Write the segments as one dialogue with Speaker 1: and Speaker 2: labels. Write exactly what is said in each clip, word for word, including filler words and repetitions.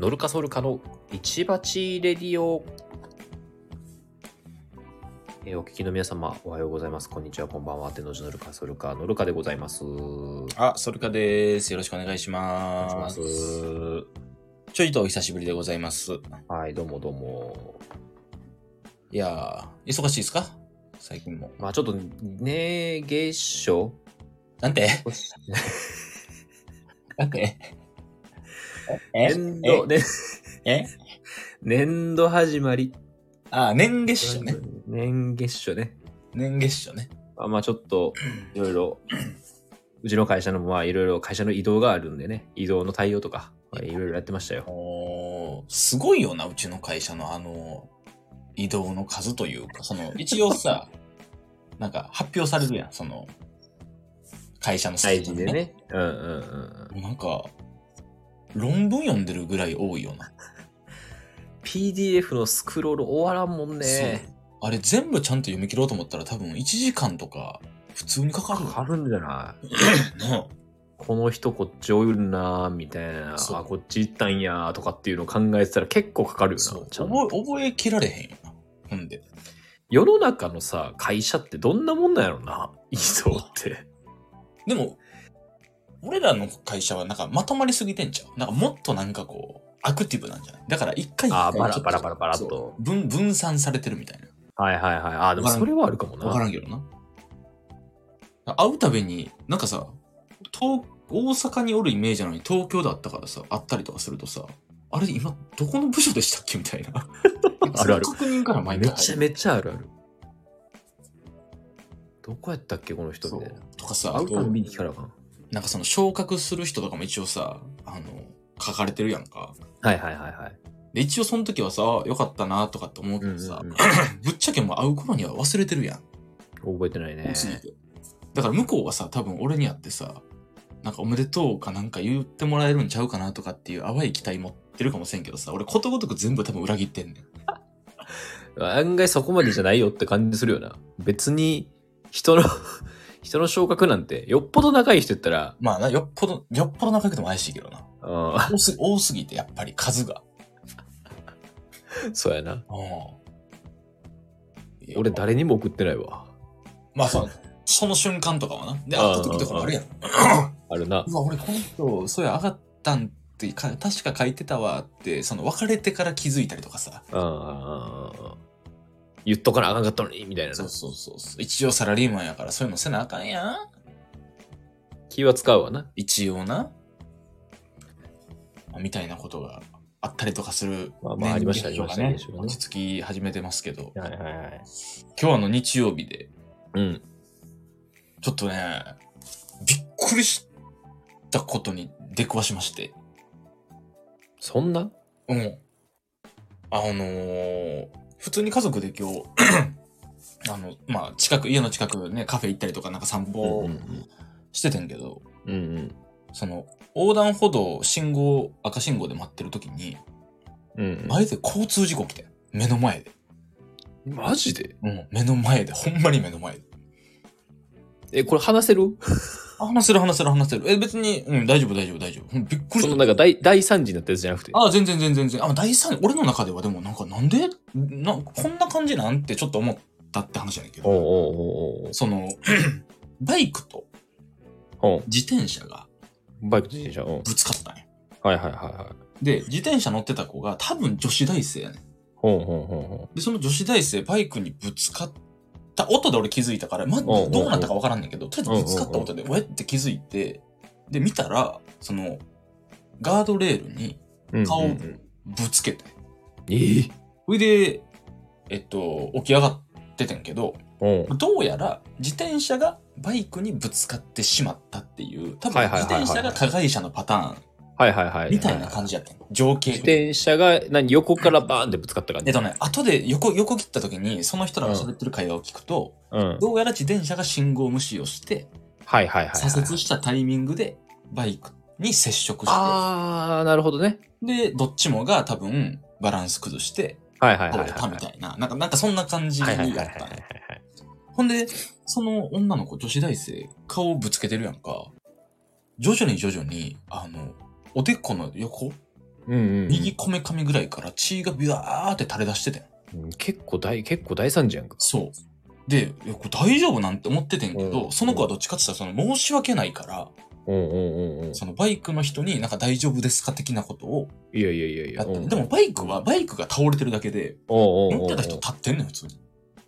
Speaker 1: ノルカソルカの一鉢レディオ。えーお聞きの皆様、おはようございます。こんにちは、こんばんは。天王寺ノルカソルカ、ノルカでございます。お
Speaker 2: あ、ソルカです。よろしくお願いし
Speaker 1: 願いし
Speaker 2: ま。
Speaker 1: ますす。
Speaker 2: ちょいとお久しぶりでございます。
Speaker 1: はい、どうもどうも。
Speaker 2: いやー、忙しいですか最近も。
Speaker 1: まあちょっとね、月初
Speaker 2: なんてなんて
Speaker 1: 年度、ね、
Speaker 2: え
Speaker 1: 年度始まり。
Speaker 2: あ、年月初ね。
Speaker 1: 年月初ね。
Speaker 2: 年月初ね。
Speaker 1: あまあちょっと、いろいろ、うちの会社の、まあいろいろ会社の移動があるんでね、移動の対応とか、いろいろやってましたよ。
Speaker 2: おー、すごいよな、うちの会社のあの、移動の数というか、その、一応さ、なんか発表されるやん、その、会社のスケ
Speaker 1: 大
Speaker 2: ジュール
Speaker 1: 事でね。うんうんうんうん。
Speaker 2: もうなんか、論文読んでるぐらい多いよな。
Speaker 1: ピーディーエフ のスクロール終わらんもんね。
Speaker 2: そうあれ全部ちゃんと読み切ろうと思ったら多分いちじかんとか普通にかかる
Speaker 1: かかるんじゃない
Speaker 2: な。
Speaker 1: この人こっちおるなみたいな、
Speaker 2: そう
Speaker 1: あ、こっち行ったんやとかっていうのを考えてたら結構かかるよ
Speaker 2: そう
Speaker 1: な。ちゃん
Speaker 2: 覚
Speaker 1: と
Speaker 2: え、覚えきられへんよな。ほんで。
Speaker 1: 世の中のさ、会社ってどんなもんなんやろな、移動って。
Speaker 2: でも、俺らの会社はなんかまとまりすぎてんちゃうなんかもっとなんかこう、アクティブなんじゃないだから一回一回
Speaker 1: あーバラ
Speaker 2: ちょっと
Speaker 1: バラバラバラっと
Speaker 2: そう分、分散されてるみたいな。
Speaker 1: はいはいはい。あ、でもそれはあるかもな。
Speaker 2: わからんけどな。会うたびに、なんかさ、東、大阪におるイメージなのに東京だったからさ、会ったりとかするとさ、あれ今どこの部署でしたっけみたいな。
Speaker 1: あるある
Speaker 2: その確認から毎回入る。
Speaker 1: めちゃめちゃあるある。どこやったっけこの人みたいな。
Speaker 2: とかさ、
Speaker 1: 会うたびに聞かなあかん。
Speaker 2: なんかその昇格する人とかも一応さ、あの、書かれてるやんか。
Speaker 1: はいはいはいはい。
Speaker 2: で、一応その時はさ、よかったなとかって思うけどさ、
Speaker 1: うんうんうん
Speaker 2: ぶっちゃけもう会う頃には忘れてるやん。
Speaker 1: 覚えてないね
Speaker 2: 多。すぎて。だから向こうはさ、多分俺に会ってさ、なんかおめでとうかなんか言ってもらえるんちゃうかなとかっていう淡い期待持ってるかもしれんけどさ、俺ことごとく全部多分裏切ってんねん。
Speaker 1: 案外そこまでじゃないよって感じするよな。別に人の人の昇格なんてよっぽど仲いい人やったら、
Speaker 2: まあな、よっぽど、よっぽど仲良くても怪しいけどな。
Speaker 1: あ
Speaker 2: 多す多すぎてやっぱり数が。
Speaker 1: そうやな。
Speaker 2: うんいや
Speaker 1: 俺誰にも送ってないわ。
Speaker 2: まあさ、その瞬間とかはな。で、
Speaker 1: ああ
Speaker 2: 会った時とかもあるやん。
Speaker 1: あるな。
Speaker 2: うわ、俺この人、そうや、上がったんってか、確か書いてたわって、その別れてから気づいたりとかさ。
Speaker 1: ああ言っとかなあかんかったのにみたいなな。
Speaker 2: そうそうそうそう。一応サラリーマンやからそういうのせなあかんやん。
Speaker 1: 気は使うわな。
Speaker 2: 一応な。みたいなことがあったりとかする。
Speaker 1: まあまあありました
Speaker 2: 年月がね
Speaker 1: ありましたね
Speaker 2: 落ち着き始めてますけど。
Speaker 1: はいはいはい。
Speaker 2: 今日あの日曜日で、
Speaker 1: うん。
Speaker 2: ちょっとね、びっくりしたことに出くわしまして。
Speaker 1: そんな
Speaker 2: うん。あのー、普通に家族で今日、あの、まあ、近く、家の近くね、カフェ行ったりとかなんか散
Speaker 1: うん
Speaker 2: 歩
Speaker 1: うん
Speaker 2: しててんけど、
Speaker 1: うん。うん
Speaker 2: その、横断歩道、信号、赤信号で待ってる時に、
Speaker 1: うん。うん
Speaker 2: 前で交通事故来て。目の前で。
Speaker 1: うん。マジで
Speaker 2: うん。目の前で。ほんまに目の前で。
Speaker 1: え、これ話せる
Speaker 2: あ話せる話せる話せる。え、別に、うん、大丈夫大丈夫大丈夫。うんびっくりした。
Speaker 1: そのなんか大大惨事になったやつじゃなくて。
Speaker 2: あ、全然全然全然。あ、第三、俺の中ではでもなんかなんで、な、こんな感じなんてちょっと思ったって話やねんけど、
Speaker 1: おうおうおうおう
Speaker 2: その、バイクと
Speaker 1: おう
Speaker 2: 自転車が
Speaker 1: バイクと自転車。うん。
Speaker 2: ぶつかったんや。
Speaker 1: はいはいはいはい。
Speaker 2: で、自転車乗ってた子が多分女子大生やねん。
Speaker 1: ほうほうほうほ
Speaker 2: で、その女子大生、バイクにぶつかった音で俺気づいたから、ま、
Speaker 1: んうんうん
Speaker 2: どうなったかわからんねんけど、とりあえずぶつかった音で、おえって気づいて、で、見たら、その、ガードレールに
Speaker 1: う。
Speaker 2: 顔
Speaker 1: うんうんうん
Speaker 2: ぶつけて、
Speaker 1: ええ
Speaker 2: それで、えっと、起き上がっててんけど、
Speaker 1: おう
Speaker 2: どうやら自転車がバイクにぶつかってしまったっていう、多分
Speaker 1: はいはい
Speaker 2: 自
Speaker 1: はいはい
Speaker 2: 転車が加害者のパターン
Speaker 1: はいはいはい。
Speaker 2: みたいな感じやったん。情景
Speaker 1: 自
Speaker 2: 的に。
Speaker 1: 転車が何横からバーンってぶつかった感じ。
Speaker 2: えっとね、後で横、横切った時に、その人らが喋ってる会話を聞くと、
Speaker 1: うん。
Speaker 2: どうやら自転車が信号無視をして、
Speaker 1: はいはいはいはい。
Speaker 2: 左折したタイミングでバイクに接触して、
Speaker 1: あー、なるほどね。
Speaker 2: で、どっちもが多分バランス崩して、
Speaker 1: はいはいはいはい。
Speaker 2: 倒れたみたいな、なんか、なんかそんな感じだった
Speaker 1: はいはいはいはいはい
Speaker 2: ね。ほんで、その女の子、女子大生、顔ぶつけてるやんか。徐々に徐々に、あの、おでこの横
Speaker 1: うんうんうん、
Speaker 2: 右こめかみぐらいから血がビワーって垂れ出しててん。
Speaker 1: うん、結構大、結構大惨事やんか。
Speaker 2: そう。で、いやこれ大丈夫なんて思っててんけど、
Speaker 1: うん
Speaker 2: その子はどっちかって言ったら、その申し訳ないから、
Speaker 1: うんうんうんうん。
Speaker 2: そのバイクの人になんか大丈夫ですか的なことを
Speaker 1: いやいやいやいや。
Speaker 2: やって、
Speaker 1: うん、
Speaker 2: でもバイクは、バイクが倒れてるだけで、
Speaker 1: おうおうおうおう
Speaker 2: 乗ってた人立ってんのよ、普通に。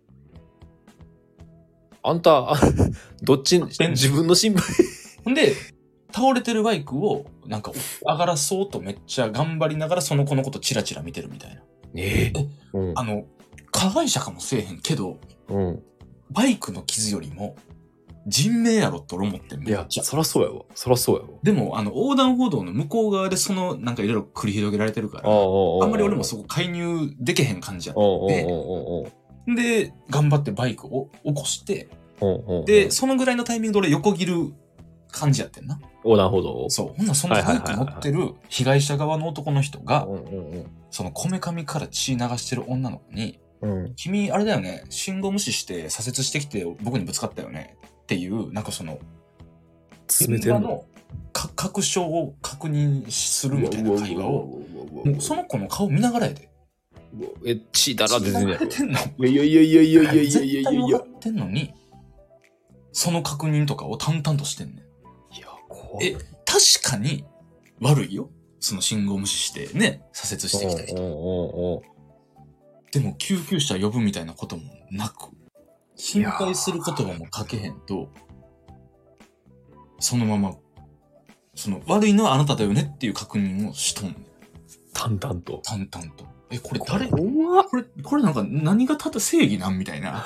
Speaker 1: あんた、あどっち、
Speaker 2: てん
Speaker 1: 自分の心配。
Speaker 2: ほんで、倒れてるバイクを、なんか、上がらそうとめっちゃ頑張りながら、その子のことチラチラ見てるみたいな。
Speaker 1: ええ
Speaker 2: え
Speaker 1: うん
Speaker 2: あの、加害者かもせえへんけど、
Speaker 1: うん。
Speaker 2: バイクの傷よりも、人命やろって俺思ってん
Speaker 1: いや、
Speaker 2: めっちゃ。
Speaker 1: そらそうやわ。そらそうやわ。
Speaker 2: でも、あの、横断歩道の向こう側でその、なんかいろいろ繰り広げられてるから、
Speaker 1: あ
Speaker 2: あんまり俺もそ
Speaker 1: こ。
Speaker 2: こ介入できへん感じやっ
Speaker 1: おうおう
Speaker 2: て。
Speaker 1: おうおうおう
Speaker 2: で、頑張ってバイクを起こして、
Speaker 1: おうおう
Speaker 2: で、そのぐらいのタイミングで俺横切る感じやってんな。
Speaker 1: 横断歩道を。
Speaker 2: そう。ほんならそのバイク乗ってる被害者側の男の人が
Speaker 1: う、んうん
Speaker 2: そのこめかみから血流してる女の子に、
Speaker 1: うん。うん。
Speaker 2: 君、あれだよね、信号無視して左折してきて僕にぶつかったよねっていう、なんかその、
Speaker 1: 詰めてるの。
Speaker 2: 現場のか確証を確認するみたいな会話を、もうその子の顔見ながらやで。
Speaker 1: え、血だら出てんねやろ。
Speaker 2: 血流れてんの
Speaker 1: いやいやいやいやいやいやいやい
Speaker 2: 絶
Speaker 1: やいや
Speaker 2: 対分か。ってんのに、その確認とかを淡々としてんねん。
Speaker 1: いや、怖い。
Speaker 2: え、確かに悪いよ。その信号無視してね、左折してきた人。
Speaker 1: おうおうおうおう
Speaker 2: でも救急車呼ぶみたいなこともなく、心配する言葉もかけへんと、そのまま、その悪いのはあなただよねっていう確認をしとんねん。
Speaker 1: 淡々と。
Speaker 2: 淡々と。え、これ誰
Speaker 1: 怖っ。
Speaker 2: これ、これなんか何がただ正義なんみたいな。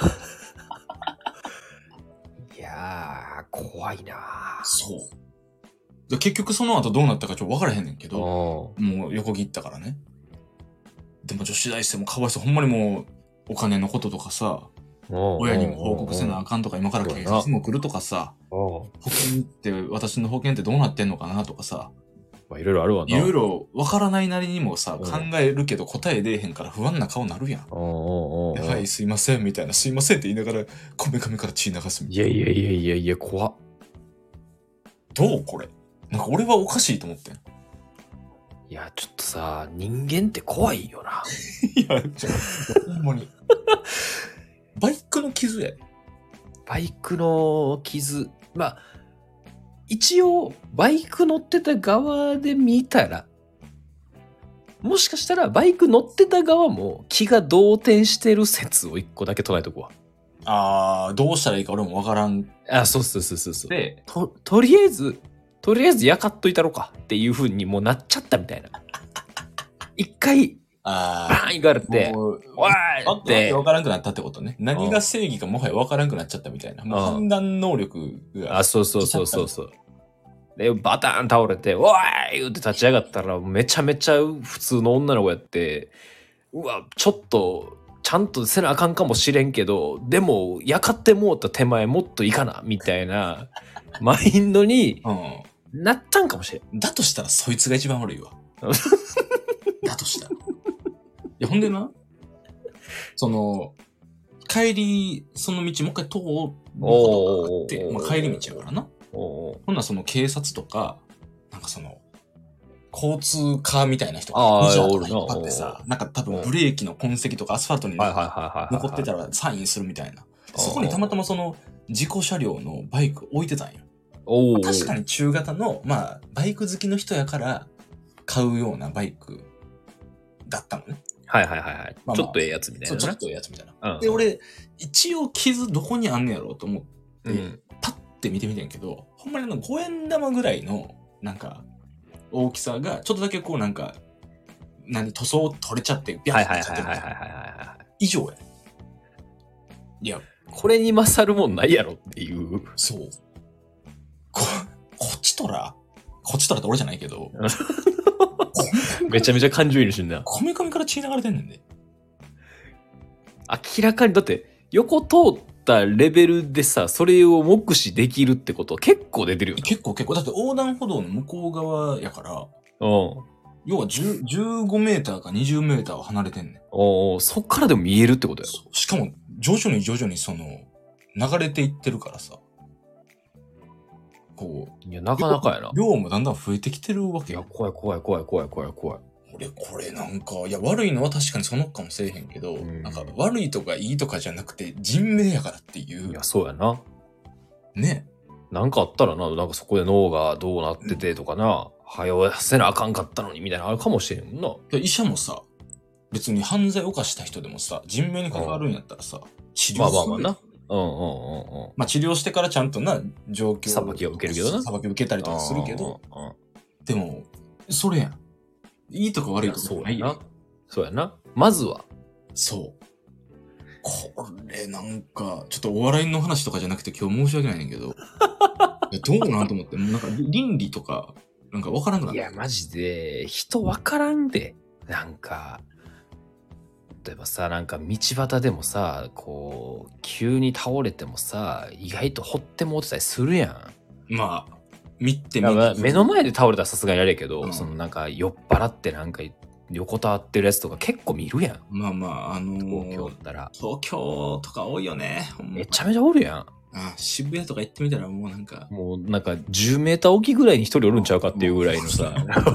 Speaker 1: いやー、怖いな
Speaker 2: そう。で結局その後どうなったかちょっと分からへんねんけ
Speaker 1: ー。
Speaker 2: ど、
Speaker 1: お
Speaker 2: もう横切ったからね。でも女子大生もかわいそう。ほんまにもう、お金のこととかさ、親にも報告せなあかんとか、今から警察も来るとかさ、
Speaker 1: おう
Speaker 2: 保険って、私の保険ってどうなってんのかなとかさ、
Speaker 1: まあ、いろいろあるわな。
Speaker 2: いろいろ分からないなりにもさ、
Speaker 1: うん
Speaker 2: 考えるけど答え出えへんから不安な顔なるやん。
Speaker 1: おうおうおうおう
Speaker 2: はい、すいません、みたいな、すいませんって言いながら、こめかみから血流すみたいな。
Speaker 1: いやいやいやいやいや、怖っ。
Speaker 2: どうこれ。なんか俺はおかしいと思ってん。
Speaker 1: いや、ちょっとさ、人間って怖いよな。
Speaker 2: いや、ちょ、ほんまに。バイクの傷や。
Speaker 1: バイクの傷。まあ、一応、バイク乗ってた側で見たら、もしかしたらバイク乗ってた側も気が動転してる説を一個だけ唱えとくわ。
Speaker 2: あー、どうしたらいいか俺もわからん
Speaker 1: あ、そうそうそうそうそう。
Speaker 2: で、
Speaker 1: と、とりあえず、とりあえずやかっといたろかっていう風にもうなっちゃったみたいな。一回、バ
Speaker 2: あ
Speaker 1: ーン言われ
Speaker 2: ー、
Speaker 1: て、
Speaker 2: もう、
Speaker 1: おい
Speaker 2: わけ
Speaker 1: って、
Speaker 2: わからんくなったってことね。何が正義かもはやわからんくなっちゃったみたいな。もう判断能力が。
Speaker 1: あ、そうそうそうそうそう。で、バターン倒れて、おい言って立ち上がったら、めちゃめちゃ普通の女の子やって、うわ、ちょっと、ちゃんとせなあかんかもしれんけど、でも、やかってもうた手前もっといいかな、みたいな、マインドに
Speaker 2: う
Speaker 1: なったんかもしれん。
Speaker 2: ん。だとしたらそいつが一番悪いわ。だとしたら。いや、ほんでな、その、帰り、その道もう一回通ることがあって、まあ、帰り道やからな。
Speaker 1: おうおう
Speaker 2: ほんならその警察とか、なんかその、交通課みたいな人
Speaker 1: あー
Speaker 2: が、以上とか
Speaker 1: おるな
Speaker 2: 引っ張ってさ、なんか多分ブレーキの痕跡とかアスファルトに
Speaker 1: はいはいはいはいはい。
Speaker 2: 残ってたらサインするみたいな。
Speaker 1: あー
Speaker 2: そこにたまたまその、事故車両のバイク置いてたんよ。
Speaker 1: おう
Speaker 2: 確かに中型の、まあ、バイク好きの人やから買うようなバイクだったのね。
Speaker 1: はいはいはいはい。
Speaker 2: まあまあ
Speaker 1: ちょっとええやつみたい
Speaker 2: そう、
Speaker 1: なな。
Speaker 2: ちょっとええやつみたいな。
Speaker 1: うん
Speaker 2: で、俺、一応傷どこにあんねやろうと思って、
Speaker 1: うん。
Speaker 2: パッて見てみてんけど、ほんまにあのごえん玉ぐらいの、なんか、大きさが、ちょっとだけこうなんか、何、塗装取れちゃって、ビャ
Speaker 1: はい
Speaker 2: ッて
Speaker 1: はいはいはいはい
Speaker 2: なっちゃってる
Speaker 1: はいはい。
Speaker 2: 以上や。いや、
Speaker 1: これに勝るもんないやろっていう。
Speaker 2: そう。こ、こっちとら、こっちとらって俺じゃないけど、
Speaker 1: めちゃめちゃ感情移入してんな。
Speaker 2: こめかみから血流れてんねんで。
Speaker 1: 明らかに、だって、横通ったレベルでさ、それを目視できるってこと結構出てるよな。
Speaker 2: 結構結構、だって横断歩道の向こう側やから、
Speaker 1: うん。
Speaker 2: 要はじゅう、じゅうごメーターかにじゅうメーターは離れてんねん。
Speaker 1: おーそっからでも見えるってことやろ。
Speaker 2: そうしかも、徐々に徐々にその、流れていってるからさ、こう、
Speaker 1: いや、なかなかやな。
Speaker 2: 量もだんだん増えてきてるわけ
Speaker 1: いや、
Speaker 2: よ。
Speaker 1: 怖い怖い怖い怖い怖い怖い。
Speaker 2: 俺これなんか、いや悪いのは確かにそのかもしれへんけど、
Speaker 1: うん
Speaker 2: なんか悪いとかいいとかじゃなくて人命やからってい、
Speaker 1: いうや、そうやな。
Speaker 2: ね。
Speaker 1: なんかあったらな、なんかそこで脳がどうなっててとかな、早うせなあかんかったのにみたいなのあるかもしれんもんな。
Speaker 2: いや医者もさ、別に犯罪を犯した人でもさ、人命に関わるんやったらさ、治療する。
Speaker 1: まあまあまあな。うんうんうんうん。
Speaker 2: まあ治療してからちゃんとな、状況
Speaker 1: 裁きを受けるけどな。
Speaker 2: 裁きを受けたりとかするけど、
Speaker 1: うんうんうん、
Speaker 2: でも、それやん。いいとか悪いとか
Speaker 1: そう
Speaker 2: ないやん。
Speaker 1: やな。そうやな。まずは。
Speaker 2: そう。これなんか、ちょっとお笑いの話とかじゃなくて今日申し訳ないねんけど、いやどうなんと思って、なんか倫理とか、なんかわからんくなった。
Speaker 1: いや、マジで、人わからんで。なんか、例えばさ、なんか道端でもさ、こう、急に倒れてもさ、意外と掘ってもうてたりするやん。
Speaker 2: まあ、見てみ
Speaker 1: だから目の前で倒れたらさすがにあれやけど、
Speaker 2: うん
Speaker 1: そのなんか酔っ払ってなんか横たわってるやつとか結構見るやん。
Speaker 2: まあまあ、あのー、
Speaker 1: 東京だったら。
Speaker 2: 東京とか多いよね。ほんま
Speaker 1: めちゃめちゃおるやん。
Speaker 2: あ渋谷とか行ってみたらもうなんか、
Speaker 1: もうなんかじゅうメーターおきぐらいに一人おるんちゃうかっていうぐらいのさ、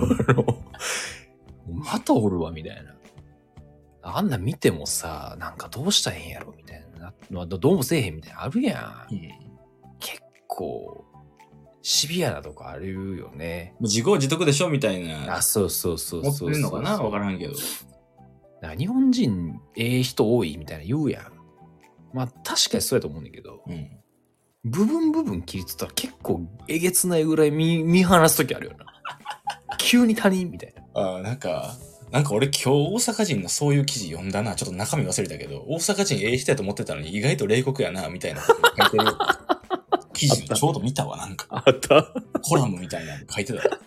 Speaker 1: またおるわみたいな。あんな見てもさ、なんかどうしたらええんやろみたいな。どうもせえへんみたいなあるやん。
Speaker 2: うん、
Speaker 1: 結構、シビアなとこあるよね。
Speaker 2: 自業自得でしょみたいな。
Speaker 1: あ、そうそうそうそうそう。
Speaker 2: 持ってるのかなわからんけど。
Speaker 1: だから日本人、ええ人多いみたいな言うやん。まあ確かにそうやと思うんだけど、
Speaker 2: うん。
Speaker 1: 部分部分切りつったら結構えげつないぐらい見見放すときあるよな。急に他人みたいな。
Speaker 2: ああ、なんか、なんか俺今日大阪人のそういう記事読んだな。ちょっと中身忘れたけど、大阪人ええ人やと思ってたのに意外と冷酷やな、みたいなこと書いてる記事ちょうど見たわ、なんか。
Speaker 1: あった
Speaker 2: コラムみたいなの書いてた。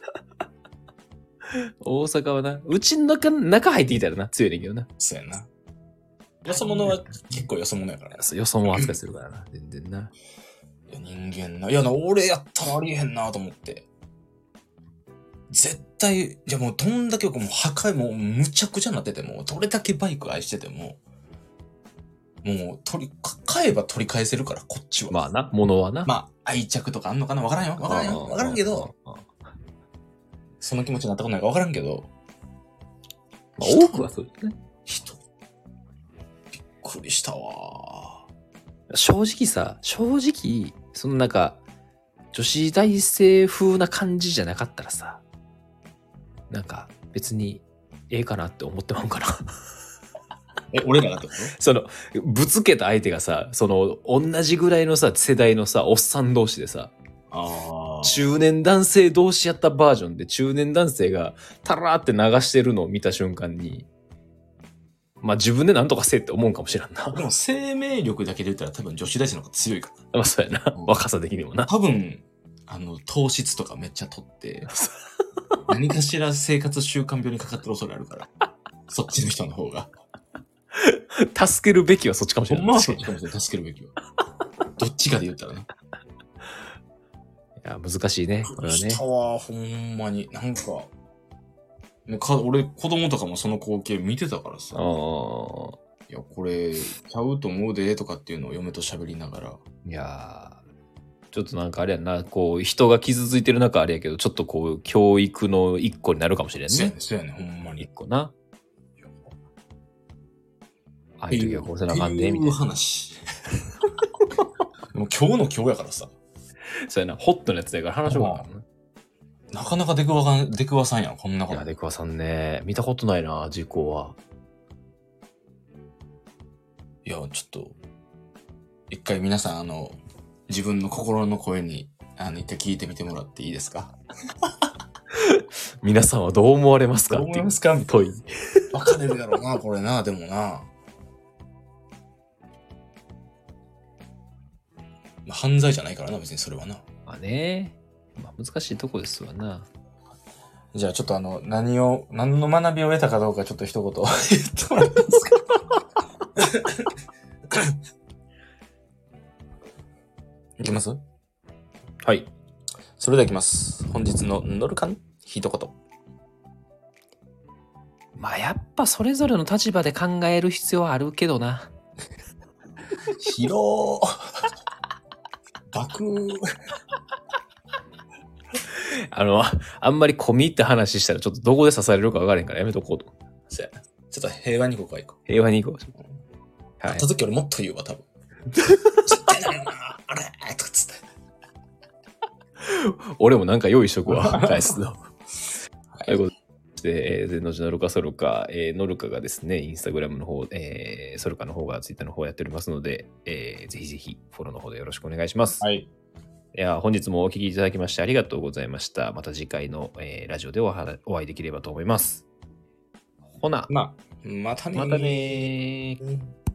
Speaker 1: 大阪はな、うちの中、中入ってきたらな、強いねんけどな。
Speaker 2: そうやな。よそ者は結構よそ者やからな。
Speaker 1: よそも扱いするからな、全然な。
Speaker 2: いや人間な。いやな、俺やったらありえへんなと思って。絶対、じゃもうどんだけもう破壊もうむちゃくちゃなってても、どれだけバイク愛してても、もう取り、買えば取り返せるから、こっちは。
Speaker 1: まあな、物はな。
Speaker 2: まあ、愛着とかあんのかなわからんよ。わからんよ。わからんけど、その気持ちになったことないかわからんけど、
Speaker 1: まあ、多くはそうですね。
Speaker 2: 人、びっくりしたわ。
Speaker 1: 正直さ、正直、そのなんか、女子大生風な感じじゃなかったらさ、なんか別にええかなって思ってまうんかな。
Speaker 2: え、俺らがってこと
Speaker 1: その、ぶつけた相手がさ、その、同じぐらいのさ、世代のさ、おっさん同士でさ、
Speaker 2: ああ。
Speaker 1: 中年男性同士やったバージョンで、中年男性がタラーって流してるのを見た瞬間に、まあ自分でなんとかせえって思うんかもしれんな。
Speaker 2: でも生命力だけで言ったら多分女子大生の方が強いから。
Speaker 1: まあそうやな。
Speaker 2: うん
Speaker 1: 若さ的にもな。
Speaker 2: 多分、あの、糖質とかめっちゃ取って、何かしら生活習慣病にかかってる恐れあるから。そっちの人の方が。
Speaker 1: 助けるべきはそっちかもし
Speaker 2: ほ
Speaker 1: れない。
Speaker 2: んまはそっちかもしれない。助けるべきは。どっちかで言ったらね。
Speaker 1: いや、難しいね。これはね
Speaker 2: した。わ、ほんまに。なんか、ねか俺、子供とかもその光景見てたからさ。
Speaker 1: ああ。
Speaker 2: いや、これ、ちゃうと思うで、とかっていうのを嫁と喋りながら。
Speaker 1: いやー、ちょっとなんかあれやんな、こう、人が傷ついてる中あれやけど、ちょっとこう、教育の一個になるかもしれんね
Speaker 2: そうやね。そうやね、ほんまに。
Speaker 1: 一個な。ああいう時は殺せなあかん
Speaker 2: って
Speaker 1: で、みたいうな。
Speaker 2: 話。でも今日の今日やからさ。
Speaker 1: そうやな、ホットなやつだから話しようかな。
Speaker 2: なかなか出くわかん、出くわさんやん、こんないこと。
Speaker 1: や、出くわさんね、見たことないな、事故は。
Speaker 2: いや、ちょっと、一回皆さん、あの、自分の心の声に、あの、一回聞いてみてもらっていいですか？
Speaker 1: 皆さんはどう思われますか
Speaker 2: どう
Speaker 1: っていう
Speaker 2: 思いますか？
Speaker 1: 問い。
Speaker 2: 分かれるやろな、これな、でもな。まあ、犯罪じゃないからな、別にそれはな。
Speaker 1: まあね、まあ難しいとこですわな。
Speaker 2: じゃあちょっとあの、何を、何の学びを得たかどうかちょっと一言言ってもらっていいですか？いきます？
Speaker 1: はい。
Speaker 2: それではいきます。本日のノルカン一言。
Speaker 1: まあやっぱそれぞれの立場で考える必要はあるけどな。
Speaker 2: 広ー。爆。
Speaker 1: あの、あんまり込み入って話したらちょっとどこで刺されるか分からへんからやめとこうと。
Speaker 2: そうやな。ちょっと平和にここは行こう。
Speaker 1: 平和に行こう。はい
Speaker 2: 会った。時俺もっと言うわ、多分。絶対なるな、あれとかつって。
Speaker 1: 俺もなんか用意しとくわ。返すの。
Speaker 2: は
Speaker 1: ということで、えー、のちのルカソルカ、えー、ノルカがですね、インスタグラムの方、えー、ソルカの方がツイッターの方やっておりますので、えー、ぜひぜひフォローの方でよろしくお願いします。
Speaker 2: はい。
Speaker 1: いや、本日もお聞きいただきましてありがとうございました。また次回の、えー、ラジオでおはお会いできればと思います。ほな、
Speaker 2: まあ、またねー。
Speaker 1: またねー。
Speaker 2: うん